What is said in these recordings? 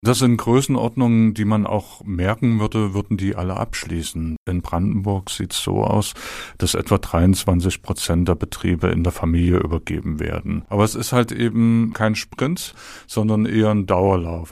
Das sind Größenordnungen, die man auch merken würde, würden die alle abschließen. In Brandenburg sieht es so aus, dass etwa 23% der Betriebe in der Familie übergeben werden. Aber es ist halt eben kein Sprint, sondern eher ein Dauerlauf.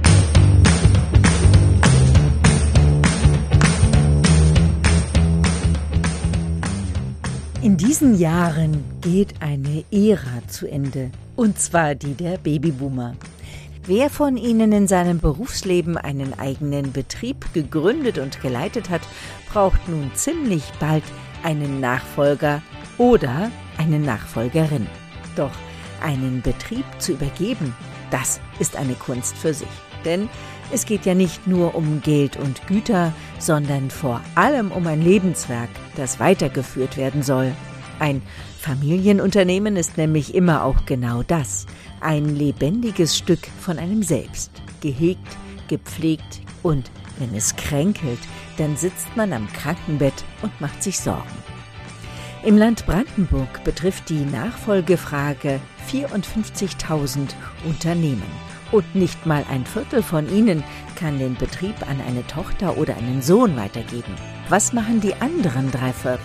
In diesen Jahren geht eine Ära zu Ende, und zwar die der Babyboomer. Wer von ihnen in seinem Berufsleben einen eigenen Betrieb gegründet und geleitet hat, braucht nun ziemlich bald einen Nachfolger oder eine Nachfolgerin. Doch einen Betrieb zu übergeben, das ist eine Kunst für sich. Denn es geht ja nicht nur um Geld und Güter, sondern vor allem um ein Lebenswerk, das weitergeführt werden soll. Ein Familienunternehmen ist nämlich immer auch genau das. Ein lebendiges Stück von einem selbst. Gehegt, gepflegt und wenn es kränkelt, dann sitzt man am Krankenbett und macht sich Sorgen. Im Land Brandenburg betrifft die Nachfolgefrage 54.000 Unternehmen. Und nicht mal ein Viertel von ihnen kann den Betrieb an eine Tochter oder einen Sohn weitergeben. Was machen die anderen 3/4?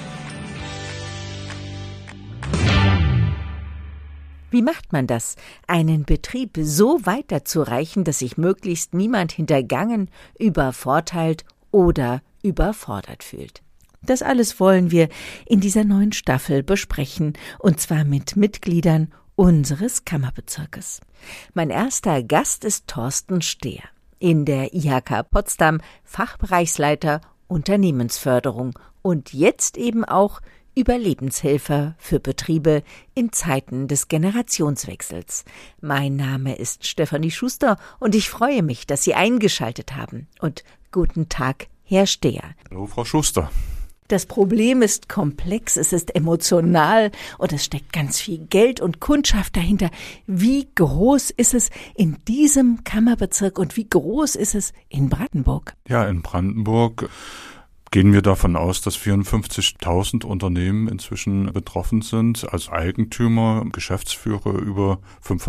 Wie macht man das, einen Betrieb so weiterzureichen, dass sich möglichst niemand hintergangen, übervorteilt oder überfordert fühlt? Das alles wollen wir in dieser neuen Staffel besprechen, und zwar mit Mitgliedern unseres Kammerbezirkes. Mein erster Gast ist Thorsten Stehr, in der IHK Potsdam Fachbereichsleiter Unternehmensförderung und jetzt eben auch Überlebenshelfer für Betriebe in Zeiten des Generationswechsels. Mein Name ist Stefanie Schuster und ich freue mich, dass Sie eingeschaltet haben. Und guten Tag, Herr Stehr. Hallo, Frau Schuster. Das Problem ist komplex, es ist emotional und es steckt ganz viel Geld und Kundschaft dahinter. Wie groß ist es in diesem Kammerbezirk und wie groß ist es in Brandenburg? Ja, in Brandenburg gehen wir davon aus, dass 54.000 Unternehmen inzwischen betroffen sind, als Eigentümer, Geschäftsführer über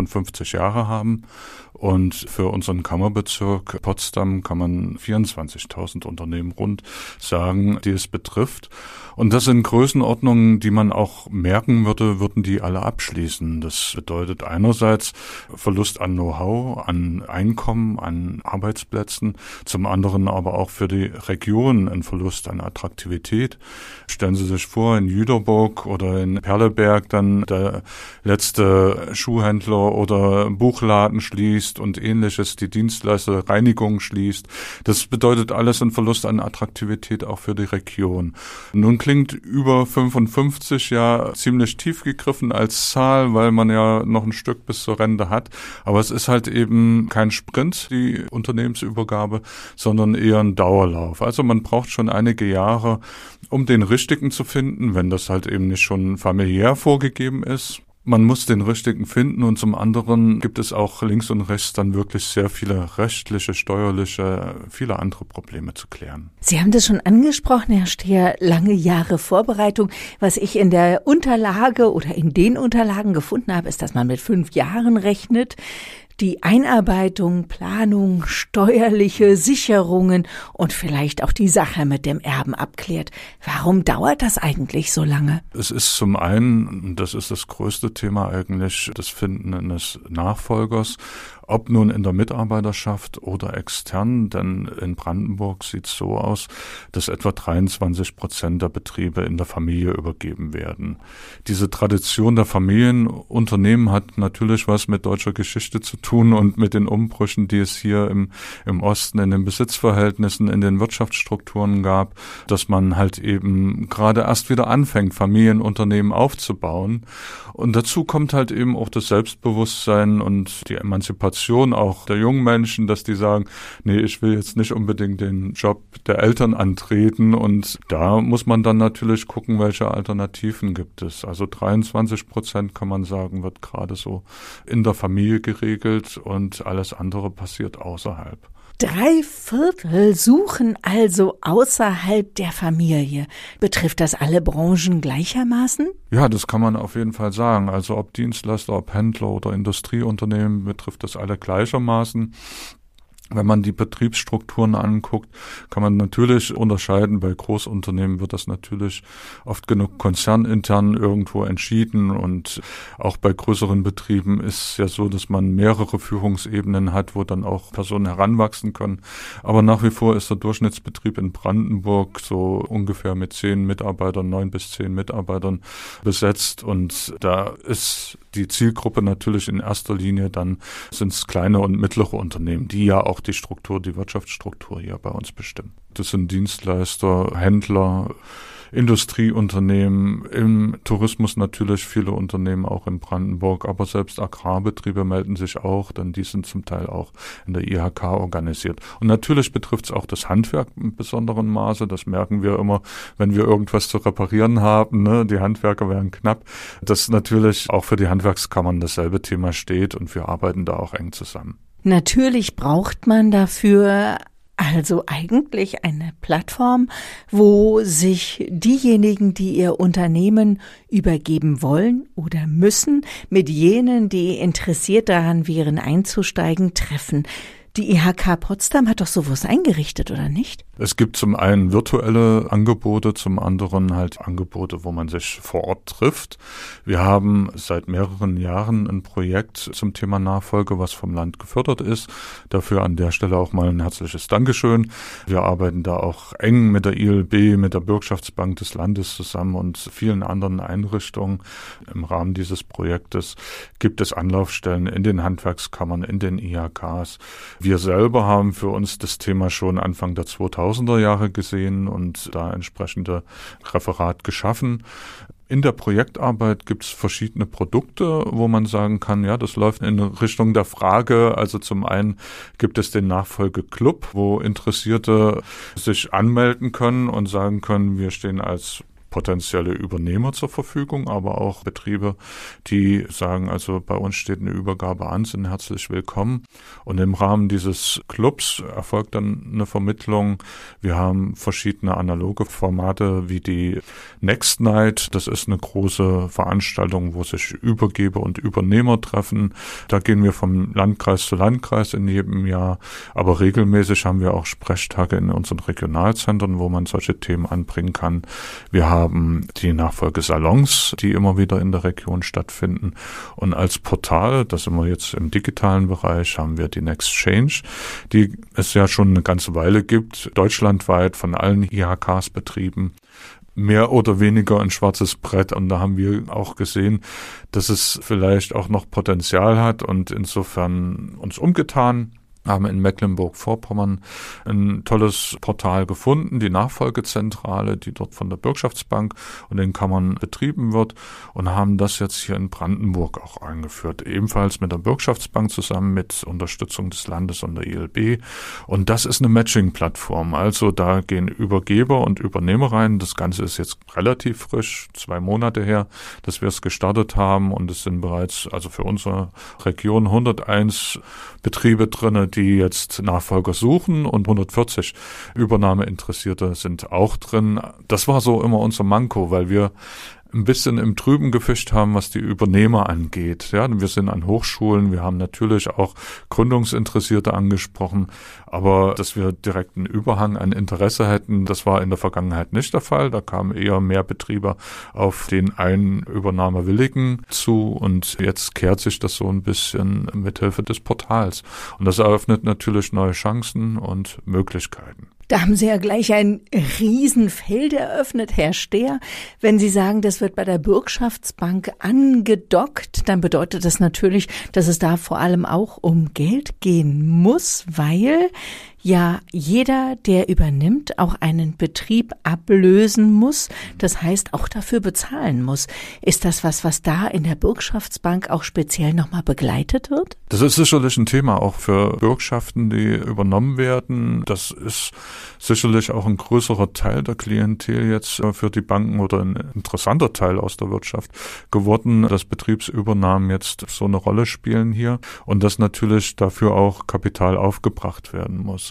55 Jahre haben. Und für unseren Kammerbezirk Potsdam kann man 24.000 Unternehmen rund sagen, die es betrifft. Und das sind Größenordnungen, die man auch merken würde, würden die alle abschließen. Das bedeutet einerseits Verlust an Know-how, an Einkommen, an Arbeitsplätzen, zum anderen aber auch für die Region ein Verlust an Attraktivität. Stellen Sie sich vor, in Jüterburg oder in Perleberg dann der letzte Schuhhändler oder Buchladen schließt und ähnliches, die Dienstleister Reinigung schließt. Das bedeutet alles einen Verlust an Attraktivität auch für die Region. Nun klingt über 55 ja ziemlich tief gegriffen als Zahl, weil man ja noch ein Stück bis zur Rente hat. Aber es ist halt eben kein Sprint, die Unternehmensübergabe, sondern eher ein Dauerlauf. Also man braucht schon einige Jahre, um den richtigen zu finden, wenn das halt eben nicht schon familiär vorgegeben ist. Man muss den richtigen finden und zum anderen gibt es auch links und rechts dann wirklich sehr viele rechtliche, steuerliche, viele andere Probleme zu klären. Sie haben das schon angesprochen, Herr Stehr, lange Jahre Vorbereitung. Was ich in der Unterlage oder in den Unterlagen gefunden habe, ist, dass man mit 5 Jahren rechnet. Die Einarbeitung, Planung, steuerliche Sicherungen und vielleicht auch die Sache mit dem Erben abklärt. Warum dauert das eigentlich so lange? Es ist zum einen, das ist das größte Thema eigentlich, das Finden eines Nachfolgers, ob nun in der Mitarbeiterschaft oder extern, denn in Brandenburg sieht es so aus, dass etwa 23% der Betriebe in der Familie übergeben werden. Diese Tradition der Familienunternehmen hat natürlich was mit deutscher Geschichte zu tun und mit den Umbrüchen, die es hier im Osten in den Besitzverhältnissen, in den Wirtschaftsstrukturen gab, dass man halt eben gerade erst wieder anfängt, Familienunternehmen aufzubauen. Und dazu kommt halt eben auch das Selbstbewusstsein und die Emanzipation auch der jungen Menschen, dass die sagen, nee, ich will jetzt nicht unbedingt den Job der Eltern antreten und da muss man dann natürlich gucken, welche Alternativen gibt es. Also 23% kann man sagen, wird gerade so in der Familie geregelt und alles andere passiert außerhalb. 3/4 suchen also außerhalb der Familie. Betrifft das alle Branchen gleichermaßen? Ja, das kann man auf jeden Fall sagen. Also ob Dienstleister, ob Händler oder Industrieunternehmen, betrifft das alle gleichermaßen. Wenn man die Betriebsstrukturen anguckt, kann man natürlich unterscheiden. Bei Großunternehmen wird das natürlich oft genug konzernintern irgendwo entschieden. Und auch bei größeren Betrieben ist es ja so, dass man mehrere Führungsebenen hat, wo dann auch Personen heranwachsen können. Aber nach wie vor ist der Durchschnittsbetrieb in Brandenburg so ungefähr mit 10 Mitarbeitern, 9 bis 10 Mitarbeitern besetzt. Und da ist die Zielgruppe natürlich in erster Linie, dann sind es kleine und mittlere Unternehmen, die ja auch die Wirtschaftsstruktur hier bei uns bestimmen. Das sind Dienstleister, Händler, Industrieunternehmen, im Tourismus natürlich viele Unternehmen auch in Brandenburg, aber selbst Agrarbetriebe melden sich auch, denn die sind zum Teil auch in der IHK organisiert. Und natürlich betrifft es auch das Handwerk in besonderem Maße, das merken wir immer, wenn wir irgendwas zu reparieren haben, ne? Die Handwerker werden knapp, dass natürlich auch für die Handwerkskammern dasselbe Thema steht und wir arbeiten da auch eng zusammen. Natürlich braucht man dafür also eigentlich eine Plattform, wo sich diejenigen, die ihr Unternehmen übergeben wollen oder müssen, mit jenen, die interessiert daran wären, einzusteigen, treffen. Die IHK Potsdam hat doch sowas eingerichtet, oder nicht? Es gibt zum einen virtuelle Angebote, zum anderen halt Angebote, wo man sich vor Ort trifft. Wir haben seit mehreren Jahren ein Projekt zum Thema Nachfolge, was vom Land gefördert ist. Dafür an der Stelle auch mal ein herzliches Dankeschön. Wir arbeiten da auch eng mit der ILB, mit der Bürgschaftsbank des Landes zusammen und vielen anderen Einrichtungen. Im Rahmen dieses Projektes gibt es Anlaufstellen in den Handwerkskammern, in den IHKs. Wir selber haben für uns das Thema schon Anfang der 2000er Jahre gesehen und da entsprechende Referat geschaffen. In der Projektarbeit gibt es verschiedene Produkte, wo man sagen kann, ja, das läuft in Richtung der Frage. Also zum einen gibt es den Nachfolgeclub, wo Interessierte sich anmelden können und sagen können, wir stehen als potenzielle Übernehmer zur Verfügung, aber auch Betriebe, die sagen, also bei uns steht eine Übergabe an, sind herzlich willkommen. Und im Rahmen dieses Clubs erfolgt dann eine Vermittlung. Wir haben verschiedene analoge Formate wie die Next Night. Das ist eine große Veranstaltung, wo sich Übergeber und Übernehmer treffen. Da gehen wir vom Landkreis zu Landkreis in jedem Jahr. Aber regelmäßig haben wir auch Sprechtage in unseren Regionalzentren, wo man solche Themen anbringen kann. Wir haben die Nachfolgesalons, die immer wieder in der Region stattfinden. Und als Portal, das sind wir jetzt im digitalen Bereich, haben wir die Nextchange, die es ja schon eine ganze Weile gibt, deutschlandweit von allen IHKs betrieben. Mehr oder weniger ein schwarzes Brett. Und da haben wir auch gesehen, dass es vielleicht auch noch Potenzial hat und insofern uns umgetan. Haben in Mecklenburg-Vorpommern ein tolles Portal gefunden, die Nachfolgezentrale, die dort von der Bürgschaftsbank und den Kammern betrieben wird und haben das jetzt hier in Brandenburg auch eingeführt, ebenfalls mit der Bürgschaftsbank zusammen mit Unterstützung des Landes und der ILB. Und das ist eine Matching-Plattform, also da gehen Übergeber und Übernehmer rein. Das Ganze ist jetzt relativ frisch, 2 Monate her, dass wir es gestartet haben und es sind bereits, also für unsere Region 101 Betriebe drinne, die jetzt Nachfolger suchen und 140 Übernahmeinteressierte sind auch drin. Das war so immer unser Manko, weil wir ein bisschen im Trüben gefischt haben, was die Übernehmer angeht. Ja, wir sind an Hochschulen, wir haben natürlich auch Gründungsinteressierte angesprochen, aber dass wir direkt einen Überhang an Interesse hätten, das war in der Vergangenheit nicht der Fall. Da kamen eher mehr Betriebe auf den einen Übernahmewilligen zu und jetzt kehrt sich das so ein bisschen mithilfe des Portals. Und das eröffnet natürlich neue Chancen und Möglichkeiten. Da haben Sie ja gleich ein Riesenfeld eröffnet, Herr Stehr. Wenn Sie sagen, das wird bei der Bürgschaftsbank angedockt, dann bedeutet das natürlich, dass es da vor allem auch um Geld gehen muss, weil ja jeder, der übernimmt, auch einen Betrieb ablösen muss, das heißt auch dafür bezahlen muss. Ist das was da in der Bürgschaftsbank auch speziell nochmal begleitet wird? Das ist sicherlich ein Thema auch für Bürgschaften, die übernommen werden. Das ist sicherlich auch ein größerer Teil der Klientel jetzt für die Banken oder ein interessanter Teil aus der Wirtschaft geworden, dass Betriebsübernahmen jetzt so eine Rolle spielen hier und dass natürlich dafür auch Kapital aufgebracht werden muss.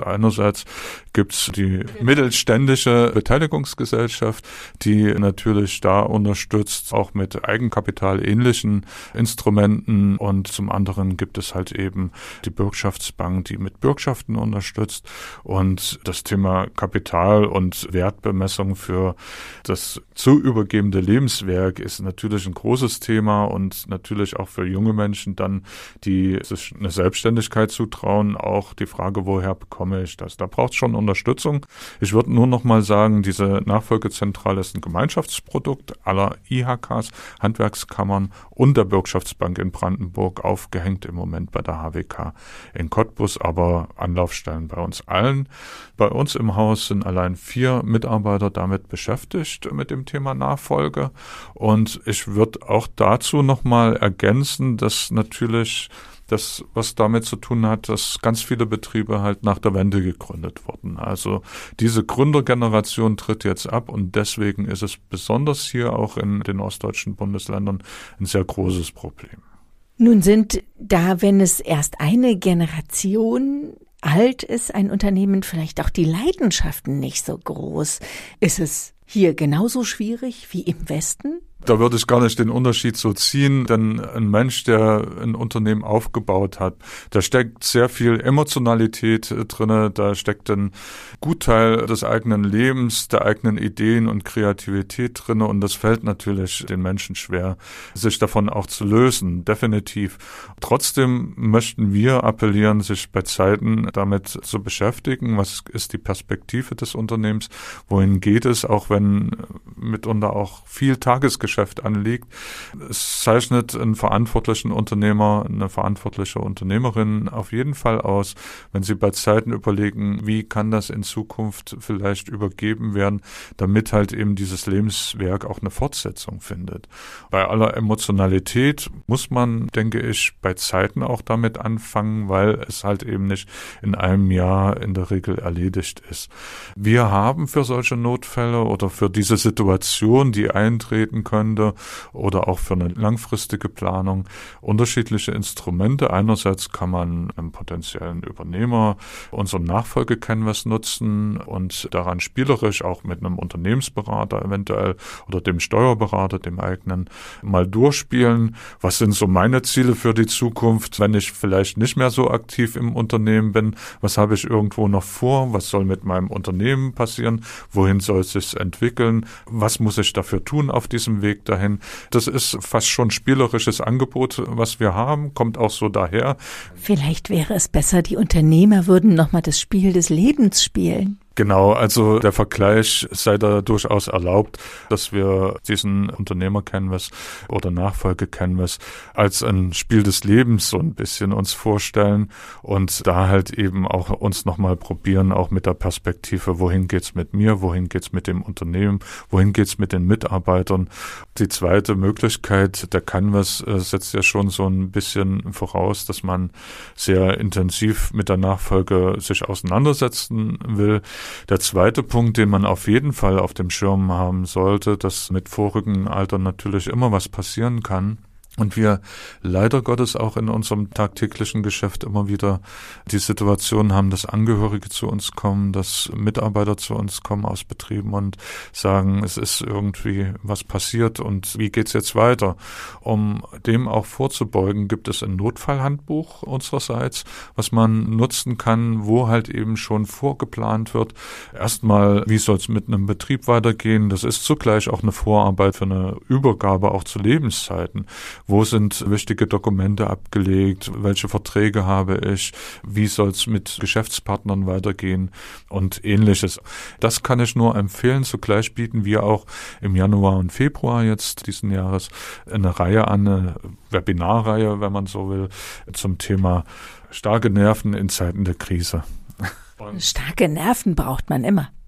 einerseits gibt's die mittelständische Beteiligungsgesellschaft, die natürlich da unterstützt, auch mit Eigenkapital-ähnlichen Instrumenten. Und zum anderen gibt es halt eben die Bürgschaftsbank, die mit Bürgschaften unterstützt. Und das Thema Kapital und Wertbemessung für das zu übergebende Lebenswerk ist natürlich ein großes Thema und natürlich auch für junge Menschen dann, die sich eine Selbstständigkeit zutrauen, auch die Frage, woher bekomme ich das? Da braucht es schon Unterstützung. Ich würde nur noch mal sagen, diese Nachfolgezentrale ist ein Gemeinschaftsprodukt aller IHKs, Handwerkskammern und der Bürgschaftsbank in Brandenburg, aufgehängt im Moment bei der HWK in Cottbus, aber Anlaufstellen bei uns allen. Bei uns im Haus sind allein 4 Mitarbeiter damit beschäftigt mit dem Thema Nachfolge. Und ich würde auch dazu nochmal ergänzen, dass natürlich das, was damit zu tun hat, dass ganz viele Betriebe halt nach der Wende gegründet wurden. Also diese Gründergeneration tritt jetzt ab und deswegen ist es besonders hier auch in den ostdeutschen Bundesländern ein sehr großes Problem. Nun sind da, wenn es erst eine Generation alt ist, ein Unternehmen, vielleicht auch die Leidenschaften nicht so groß. Ist es hier genauso schwierig wie im Westen? Da würde ich gar nicht den Unterschied so ziehen, denn ein Mensch, der ein Unternehmen aufgebaut hat, da steckt sehr viel Emotionalität drin, da steckt ein Gutteil des eigenen Lebens, der eigenen Ideen und Kreativität drin und das fällt natürlich den Menschen schwer, sich davon auch zu lösen, definitiv. Trotzdem möchten wir appellieren, sich bei Zeiten damit zu beschäftigen, was ist die Perspektive des Unternehmens, wohin geht es, auch wenn mitunter auch viel Tagesgeschäft anliegt. Es zeichnet einen verantwortlichen Unternehmer, eine verantwortliche Unternehmerin auf jeden Fall aus, wenn sie bei Zeiten überlegen, wie kann das in Zukunft vielleicht übergeben werden, damit halt eben dieses Lebenswerk auch eine Fortsetzung findet. Bei aller Emotionalität muss man, denke ich, bei Zeiten auch damit anfangen, weil es halt eben nicht in einem Jahr in der Regel erledigt ist. Wir haben für solche Notfälle oder für diese Situation, die eintreten können, oder auch für eine langfristige Planung unterschiedliche Instrumente. Einerseits kann man einem potenziellen Übernehmer unseren Nachfolge-Canvas nutzen und daran spielerisch auch mit einem Unternehmensberater eventuell oder dem Steuerberater, dem eigenen, mal durchspielen. Was sind so meine Ziele für die Zukunft, wenn ich vielleicht nicht mehr so aktiv im Unternehmen bin? Was habe ich irgendwo noch vor? Was soll mit meinem Unternehmen passieren? Wohin soll es sich entwickeln? Was muss ich dafür tun auf diesem Weg dahin? Das ist fast schon spielerisches Angebot, was wir haben, kommt auch so daher. Vielleicht wäre es besser, die Unternehmer würden nochmal das Spiel des Lebens spielen. Genau, also der Vergleich sei da durchaus erlaubt, dass wir diesen Unternehmer-Canvas oder Nachfolge-Canvas als ein Spiel des Lebens so ein bisschen uns vorstellen und da halt eben auch uns nochmal probieren, auch mit der Perspektive, wohin geht's mit mir, wohin geht's mit dem Unternehmen, wohin geht's mit den Mitarbeitern. Die zweite Möglichkeit, der Canvas setzt ja schon so ein bisschen voraus, dass man sehr intensiv mit der Nachfolge sich auseinandersetzen will. Der zweite Punkt, den man auf jeden Fall auf dem Schirm haben sollte, dass mit vorrückem Alter natürlich immer was passieren kann. Und wir leider Gottes auch in unserem tagtäglichen Geschäft immer wieder die Situation haben, dass Angehörige zu uns kommen, dass Mitarbeiter zu uns kommen aus Betrieben und sagen, es ist irgendwie was passiert und wie geht's jetzt weiter? Um dem auch vorzubeugen, gibt es ein Notfallhandbuch unsererseits, was man nutzen kann, wo halt eben schon vorgeplant wird. Erstmal, wie soll es mit einem Betrieb weitergehen? Das ist zugleich auch eine Vorarbeit für eine Übergabe auch zu Lebenszeiten. Wo sind wichtige Dokumente abgelegt? Welche Verträge habe ich? Wie soll es mit Geschäftspartnern weitergehen? Und Ähnliches. Das kann ich nur empfehlen. Zugleich bieten wir auch im Januar und Februar jetzt diesen Jahres eine Reihe an, eine Webinarreihe, wenn man so will, zum Thema starke Nerven in Zeiten der Krise. Starke Nerven braucht man immer.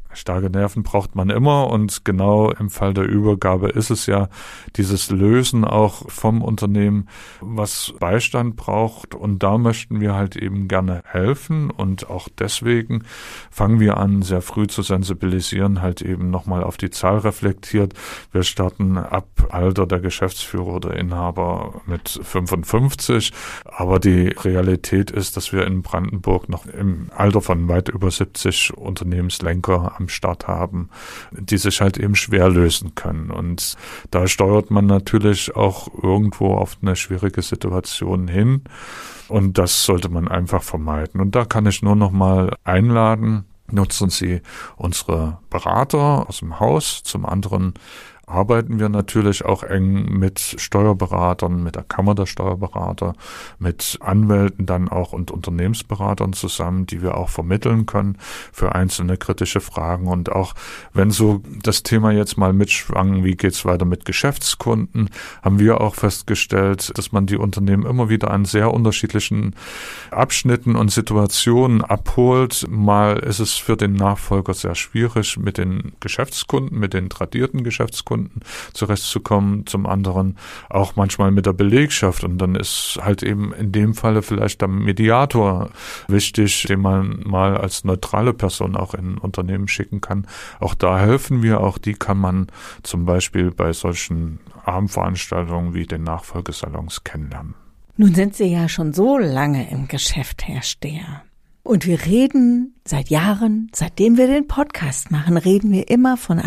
Starke Nerven braucht man immer und genau im Fall der Übergabe ist es ja dieses Lösen auch vom Unternehmen, was Beistand braucht, und da möchten wir halt eben gerne helfen, und auch deswegen fangen wir an, sehr früh zu sensibilisieren, halt eben nochmal auf die Zahl reflektiert. Wir starten ab Alter der Geschäftsführer oder Inhaber mit 55, aber die Realität ist, dass wir in Brandenburg noch im Alter von weit über 70 Unternehmenslenker am Start haben, die sich halt eben schwer lösen können. Und da steuert man natürlich auch irgendwo auf eine schwierige Situation hin. Und das sollte man einfach vermeiden. Und da kann ich nur noch mal einladen, nutzen Sie unsere Berater aus dem Haus. Zum anderen arbeiten wir natürlich auch eng mit Steuerberatern, mit der Kammer der Steuerberater, mit Anwälten dann auch und Unternehmensberatern zusammen, die wir auch vermitteln können für einzelne kritische Fragen. Und auch wenn so das Thema jetzt mal mitschwang, wie geht's weiter mit Geschäftskunden, haben wir auch festgestellt, dass man die Unternehmen immer wieder an sehr unterschiedlichen Abschnitten und Situationen abholt. Mal ist es für den Nachfolger sehr schwierig, mit den Geschäftskunden, mit den tradierten Geschäftskunden zurechtzukommen, zum anderen auch manchmal mit der Belegschaft, und dann ist halt eben in dem Falle vielleicht der Mediator wichtig, den man mal als neutrale Person auch in ein Unternehmen schicken kann. Auch da helfen wir, auch die kann man zum Beispiel bei solchen Abendveranstaltungen wie den Nachfolgesalons kennenlernen. Nun sind Sie ja schon so lange im Geschäft, Herr Stehr. Und wir reden seit Jahren, seitdem wir den Podcast machen, reden wir immer vom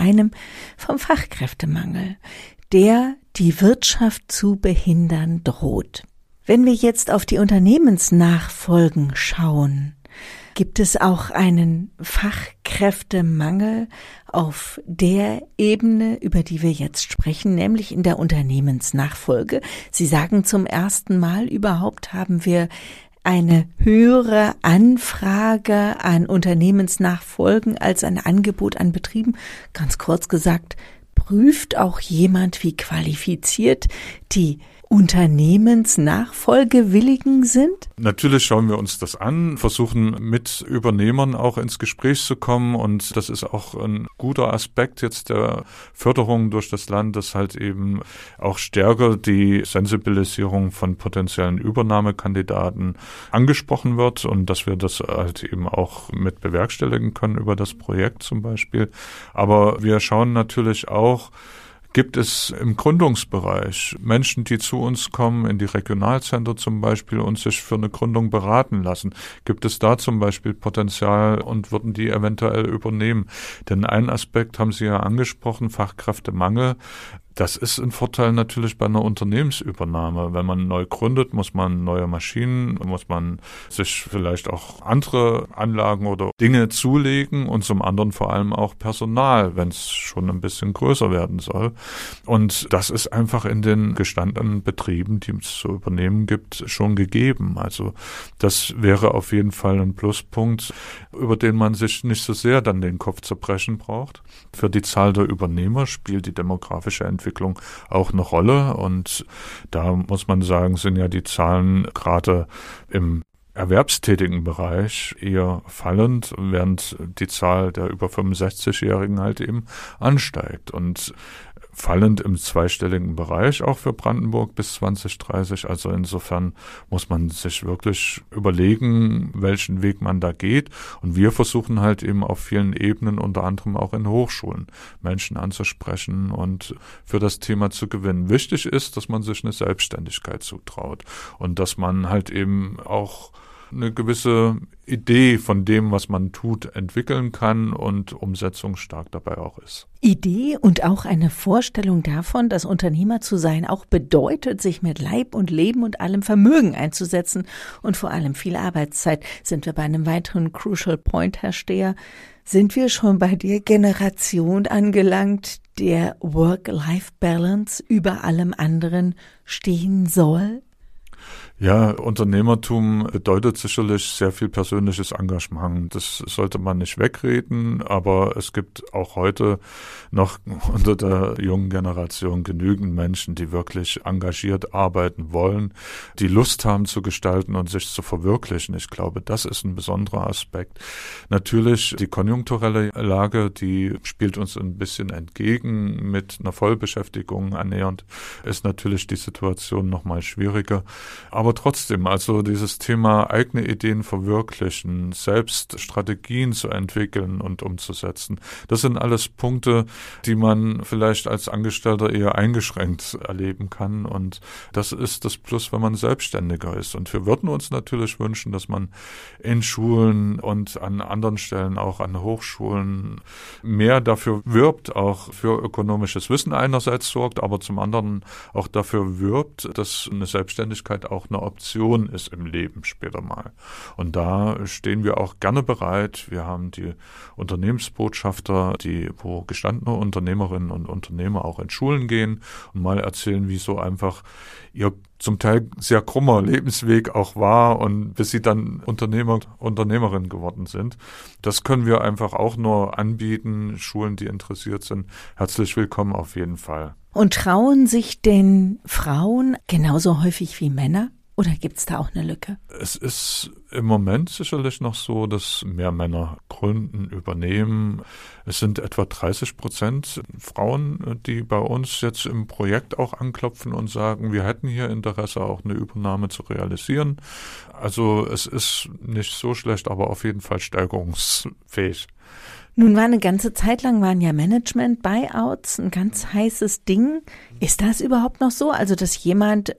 Fachkräftemangel, der die Wirtschaft zu behindern droht. Wenn wir jetzt auf die Unternehmensnachfolgen schauen, gibt es auch einen Fachkräftemangel auf der Ebene, über die wir jetzt sprechen, nämlich in der Unternehmensnachfolge. Sie sagen, zum ersten Mal überhaupt haben wir eine höhere Anfrage an Unternehmensnachfolgen als ein Angebot an Betrieben. Ganz kurz gesagt, prüft auch jemand, wie qualifiziert die Unternehmensnachfolgewilligen sind? Natürlich schauen wir uns das an, versuchen mit Übernehmern auch ins Gespräch zu kommen, und das ist auch ein guter Aspekt jetzt der Förderung durch das Land, dass halt eben auch stärker die Sensibilisierung von potenziellen Übernahmekandidaten angesprochen wird und dass wir das halt eben auch mit bewerkstelligen können über das Projekt zum Beispiel. Aber wir schauen natürlich auch, gibt es im Gründungsbereich Menschen, die zu uns kommen, in die Regionalzentren zum Beispiel, und sich für eine Gründung beraten lassen? Gibt es da zum Beispiel Potenzial und würden die eventuell übernehmen? Denn einen Aspekt haben Sie ja angesprochen, Fachkräftemangel. Das ist ein Vorteil natürlich bei einer Unternehmensübernahme. Wenn man neu gründet, muss man neue Maschinen, muss man sich vielleicht auch andere Anlagen oder Dinge zulegen, und zum anderen vor allem auch Personal, wenn es schon ein bisschen größer werden soll. Und das ist einfach in den gestandenen Betrieben, die es zu übernehmen gibt, schon gegeben. Also das wäre auf jeden Fall ein Pluspunkt, über den man sich nicht so sehr dann den Kopf zerbrechen braucht. Für die Zahl der Übernehmer spielt die demografische Entwicklung auch eine Rolle, und da muss man sagen, sind ja die Zahlen gerade im erwerbstätigen Bereich eher fallend, während die Zahl der über 65-Jährigen halt eben ansteigt, und fallend im zweistelligen Bereich auch für Brandenburg bis 2030. Also insofern muss man sich wirklich überlegen, welchen Weg man da geht. Und wir versuchen halt eben auf vielen Ebenen, unter anderem auch in Hochschulen, Menschen anzusprechen und für das Thema zu gewinnen. Wichtig ist, dass man sich eine Selbstständigkeit zutraut und dass man halt eben auch eine gewisse Idee von dem, was man tut, entwickeln kann und umsetzungsstark dabei auch ist. Idee und auch eine Vorstellung davon, dass Unternehmer zu sein auch bedeutet, sich mit Leib und Leben und allem Vermögen einzusetzen und vor allem viel Arbeitszeit. Sind wir bei einem weiteren Crucial Point, Herr Stehr? Sind wir schon bei der Generation angelangt, der Work-Life-Balance über allem anderen stehen soll? Ja, Unternehmertum bedeutet sicherlich sehr viel persönliches Engagement. Das sollte man nicht wegreden, aber es gibt auch heute noch unter der jungen Generation genügend Menschen, die wirklich engagiert arbeiten wollen, die Lust haben zu gestalten und sich zu verwirklichen. Ich glaube, das ist ein besonderer Aspekt. Natürlich die konjunkturelle Lage, die spielt uns ein bisschen entgegen. Mit einer Vollbeschäftigung annähernd ist natürlich die Situation noch mal schwieriger. Aber trotzdem, also dieses Thema eigene Ideen verwirklichen, selbst Strategien zu entwickeln und umzusetzen, das sind alles Punkte, die man vielleicht als Angestellter eher eingeschränkt erleben kann. Und das ist das Plus, wenn man Selbstständiger ist. Und wir würden uns natürlich wünschen, dass man in Schulen und an anderen Stellen, auch an Hochschulen, mehr dafür wirbt, auch für ökonomisches Wissen einerseits sorgt, aber zum anderen auch dafür wirbt, dass eine Selbstständigkeit auch eine Option ist im Leben später mal. Und da stehen wir auch gerne bereit. Wir haben die Unternehmensbotschafter, wo gestandene Unternehmerinnen und Unternehmer auch in Schulen gehen und mal erzählen, wie so einfach ihr zum Teil sehr krummer Lebensweg auch war und bis sie dann Unternehmerin geworden sind. Das können wir einfach auch nur anbieten. Schulen, die interessiert sind, herzlich willkommen auf jeden Fall. Und trauen sich denn Frauen genauso häufig wie Männer? Oder gibt's da auch eine Lücke? Es ist im Moment sicherlich noch so, dass mehr Männer gründen, übernehmen. Es sind etwa 30% Frauen, die bei uns jetzt im Projekt auch anklopfen und sagen, wir hätten hier Interesse, auch eine Übernahme zu realisieren. Also es ist nicht so schlecht, aber auf jeden Fall steigerungsfähig. Nun eine ganze Zeit lang waren ja Management-Buyouts ein ganz heißes Ding. Ist das überhaupt noch so? Also dass jemand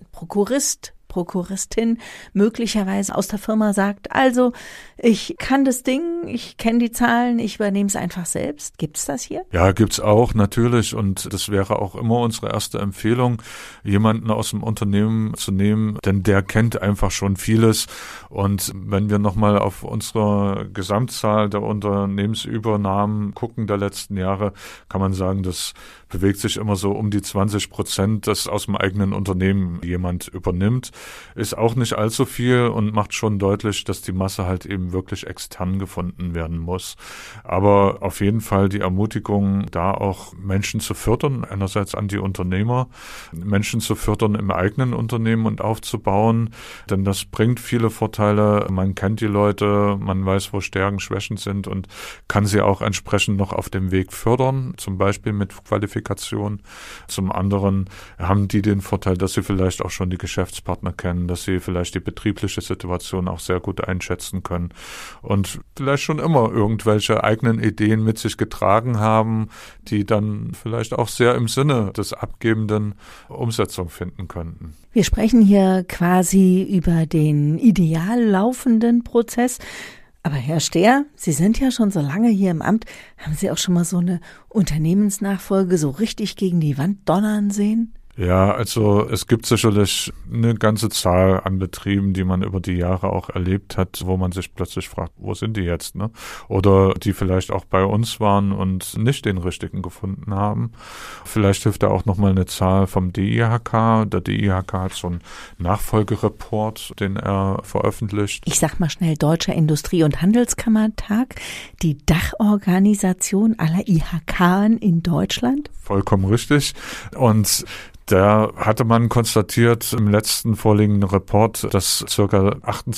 Prokuristin möglicherweise aus der Firma sagt, also ich kann das Ding, ich kenne die Zahlen, ich übernehme es einfach selbst. Gibt's das hier? Ja, gibt's auch, natürlich. Und das wäre auch immer unsere erste Empfehlung, jemanden aus dem Unternehmen zu nehmen, denn der kennt einfach schon vieles. Und wenn wir nochmal auf unsere Gesamtzahl der Unternehmensübernahmen gucken der letzten Jahre, kann man sagen, das bewegt sich immer so um die 20%, dass aus dem eigenen Unternehmen jemand übernimmt. Ist auch nicht allzu viel und macht schon deutlich, dass die Masse halt eben wirklich extern gefunden werden muss. Aber auf jeden Fall die Ermutigung, da auch Menschen zu fördern, einerseits an die Unternehmer, Menschen zu fördern im eigenen Unternehmen und aufzubauen, denn das bringt viele Vorteile. Man kennt die Leute, man weiß, wo Stärken, Schwächen sind und kann sie auch entsprechend noch auf dem Weg fördern, zum Beispiel mit Qualifikation. Zum anderen haben die den Vorteil, dass sie vielleicht auch schon die Geschäftspartner kennen, dass sie vielleicht die betriebliche Situation auch sehr gut einschätzen können und vielleicht schon immer irgendwelche eigenen Ideen mit sich getragen haben, die dann vielleicht auch sehr im Sinne des Abgebenden Umsetzung finden könnten. Wir sprechen hier quasi über den ideal laufenden Prozess. Aber Herr Stehr, Sie sind ja schon so lange hier im Amt. Haben Sie auch schon mal so eine Unternehmensnachfolge so richtig gegen die Wand donnern sehen? Ja, also es gibt sicherlich eine ganze Zahl an Betrieben, die man über die Jahre auch erlebt hat, wo man sich plötzlich fragt, wo sind die jetzt, ne? Oder die vielleicht auch bei uns waren und nicht den richtigen gefunden haben. Vielleicht hilft da auch nochmal eine Zahl vom DIHK. Der DIHK hat so einen Nachfolgereport, den er veröffentlicht. Ich sag mal schnell, Deutscher Industrie- und Handelskammertag, die Dachorganisation aller IHK in Deutschland. Vollkommen richtig. Und da hatte man konstatiert im letzten vorliegenden Report, dass ca.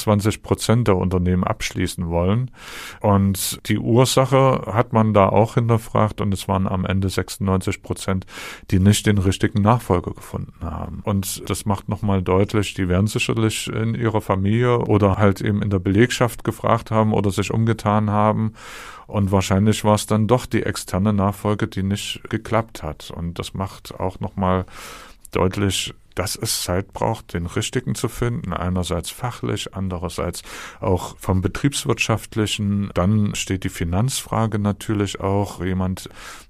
28% der Unternehmen abschließen wollen. Und die Ursache hat man da auch hinterfragt und es waren am Ende 96%, die nicht den richtigen Nachfolger gefunden haben. Und das macht nochmal deutlich, die werden sicherlich in ihrer Familie oder halt eben in der Belegschaft gefragt haben oder sich umgetan haben. Und wahrscheinlich war es dann doch die externe Nachfolge, die nicht geklappt hat. Und das macht auch nochmal deutlich, dass es Zeit braucht, den Richtigen zu finden. Einerseits fachlich, andererseits auch vom Betriebswirtschaftlichen. Dann steht die Finanzfrage natürlich auch. Jemand,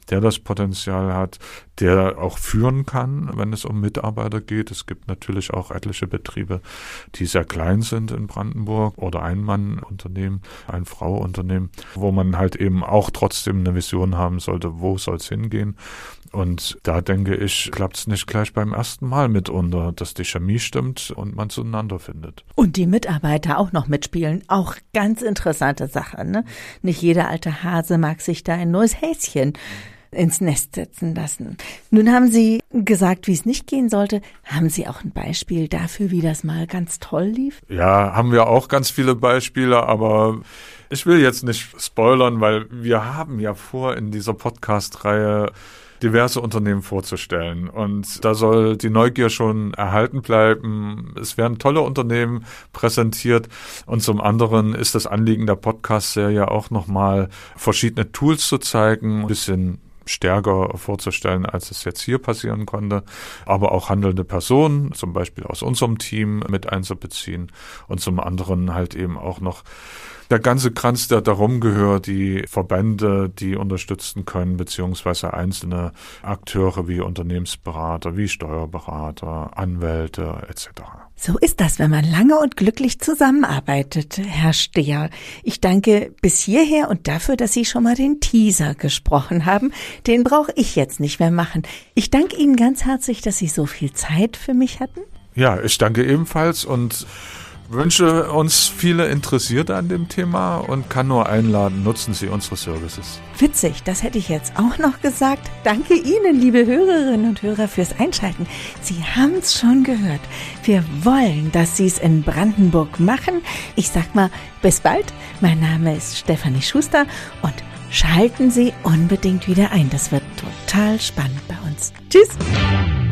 der das Potenzial hat, der auch führen kann, wenn es um Mitarbeiter geht. Es gibt natürlich auch etliche Betriebe, die sehr klein sind in Brandenburg oder Ein-Mann-Unternehmen, Ein-Frau-Unternehmen, wo man halt eben auch trotzdem eine Vision haben sollte, wo soll es hingehen. Und da denke ich, klappt es nicht gleich beim ersten Mal mitunter, dass die Chemie stimmt und man zueinander findet. Und die Mitarbeiter auch noch mitspielen, auch ganz interessante Sache, ne? Nicht jeder alte Hase mag sich da ein neues Häschen ins Nest setzen lassen. Nun haben Sie gesagt, wie es nicht gehen sollte. Haben Sie auch ein Beispiel dafür, wie das mal ganz toll lief? Ja, haben wir auch ganz viele Beispiele, aber ich will jetzt nicht spoilern, weil wir haben ja vor, in dieser Podcast-Reihe diverse Unternehmen vorzustellen. Und da soll die Neugier schon erhalten bleiben. Es werden tolle Unternehmen präsentiert. Und zum anderen ist das Anliegen der Podcast-Serie auch nochmal verschiedene Tools zu zeigen, ein bisschen stärker vorzustellen, als es jetzt hier passieren konnte, aber auch handelnde Personen, zum Beispiel aus unserem Team mit einzubeziehen und zum anderen halt eben auch noch der ganze Kranz, der darum gehört, die Verbände, die unterstützen können, beziehungsweise einzelne Akteure wie Unternehmensberater, wie Steuerberater, Anwälte etc. So ist das, wenn man lange und glücklich zusammenarbeitet, Herr Steher. Ich danke bis hierher und dafür, dass Sie schon mal den Teaser gesprochen haben. Den brauche ich jetzt nicht mehr machen. Ich danke Ihnen ganz herzlich, dass Sie so viel Zeit für mich hatten. Ja, ich danke ebenfalls und wünsche uns viele Interessierte an dem Thema und kann nur einladen, nutzen Sie unsere Services. Witzig, das hätte ich jetzt auch noch gesagt. Danke Ihnen, liebe Hörerinnen und Hörer, fürs Einschalten. Sie haben es schon gehört. Wir wollen, dass Sie es in Brandenburg machen. Ich sag mal, bis bald. Mein Name ist Stefanie Schuster und schalten Sie unbedingt wieder ein. Das wird total spannend bei uns. Tschüss.